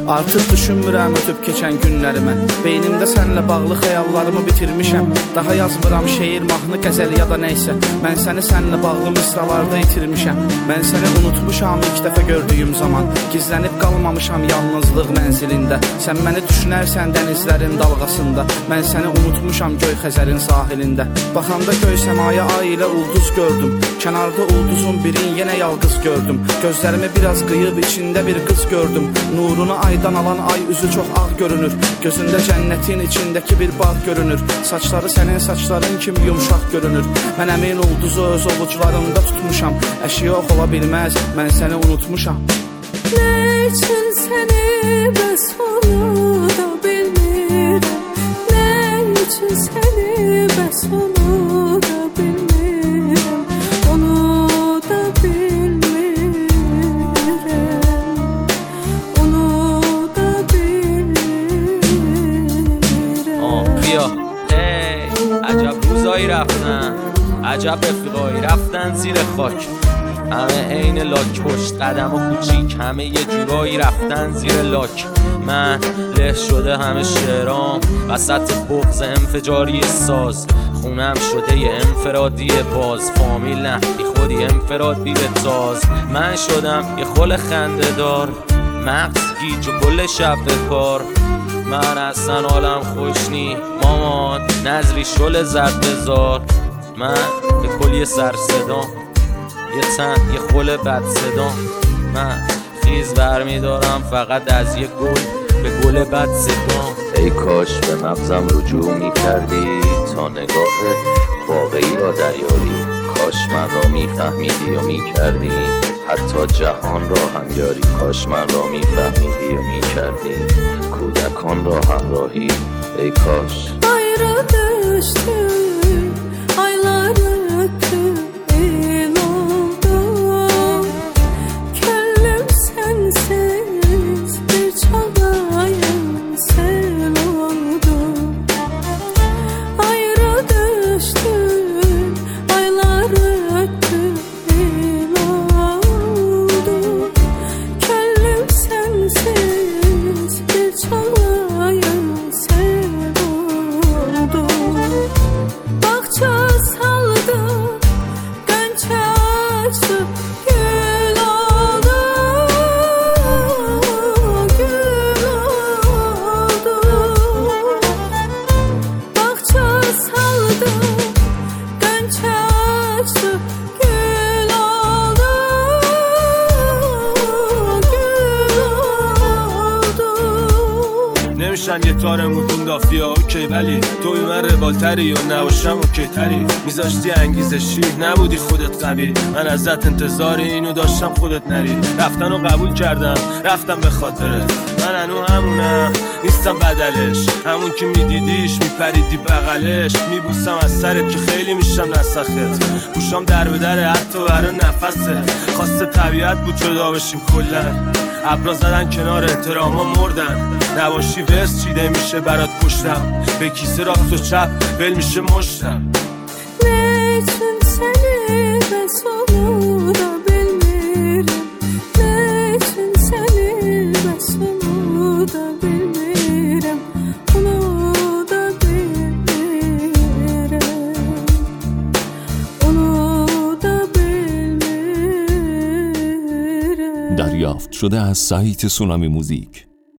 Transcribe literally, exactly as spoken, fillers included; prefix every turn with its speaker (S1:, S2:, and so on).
S1: Artıq düşünmürəm ötüb keçən günlərimi. Beynimdə sənlə bağlı xəyallarımı bitirmişəm. Daha yazmıram şeir, mahnı, qəzəl ya da nəysə. Mən səni sənlə bağlı misralarda itirmişəm. Mən səni unutmuşam ilk dəfə gördüyüm zaman. Gizlənib qalmamışam yalnızlıq mənzilində. Sən məni düşünərsən dənizlərin dalğasında. Mən səni unutmuşam göy Xəzərin sahilində. Baxanda göy səmaya ay ilə ulduz gördüm. Kənarda ulduzun birin yenə yalqız gördüm. Gözlərimi biraz qıyıb içində bir qız gördüm. Nurunu aydan alan ay üzü çox ağ görünür. Gözündə cənnətin içindəki bir bağ görünür. Saçları sənin saçların kimi yumşaq görünür. Mən əmin ulduzu öz ovucularımda tutmuşam. Əşi yox ola bilməz, mən səni unutmuşam.
S2: Nə üçün səni bəs onu da bilmirəm. Nə üçün səni bəs onu da bilmirəm. Onu da bilmirəm. Onu da bilmirəm.
S3: آه بیا ای عجب روزایی رفتن، عجب رفیقایی رفتن زیر خاک. همه عین لاک پشت قدم و کوچیک، همه یه جورایی رفتن زیر لاک. من له شده همه شعرام وسط بغض انفجاری ساز. خونم شده یه انفرادی باز، فامیل نه بی خودی انفراد بیره تاز. من شدم یه خل خنده دار، مغز گیج و کل شب به کار. من اصلا حالم خوش نی مامان، نظری شل زد بزار. من به کلی سر صدام، یه تن یه خل بد صدام. من خیز برمی دارم فقط از یه گل به گل بد صدام.
S4: ای کاش به مغزم رجوع می کردی تا نگاه واقعی را دریاری. کاش من را می فهمیدی و می کردی حتی جهان را هم یاری. کاش من را می فهمیدی و می کردی کودکان را همراهی. ای کاش
S2: Ayrı düştüm, aylar öttü, el oldu. Könlüm sensiz bir çalayım sel oldu. Ayrı düştüm, aylar öttü, el oldu. Könlüm sensiz bir çalayım sel oldu. Bahçe saldı, gönçe açtı, gül oldu, gül oldu. Bahçe saldı, gönçe açtı, gül oldu, gül oldu.
S5: نمیشن یه تارمون کن دافیا اوکی، ولی توی من ربالتری و نباشم اوکی تری. میذاشتی انگیزشی نبودی خودت قوی. من ازت انتظار اینو داشتم خودت نری. رفتن رو قبول کردم رفتم به خاطرت. من هنو همونم نیستم بدلش، همون که میدیدیش میپریدی بغلش. میبوسم از سرت که خیلی میشم نسخت. گوشام در به در حتی برای نفسه. خواسته طبیعت بود جدا بشیم کلن. ابرا زدن کنار احتراما مردن. نباشی ورس چیده میشه برات پشتم. به کیسه راست و چپ ول میشه مشتم.
S2: Ne için seni bəs onu da bilmirəm. Ne için seni bəs onu da bilmirəm. Onu da bilmirəm. Onu da bilmirəm.
S6: دریافت شده از سایت سونامی موزیک.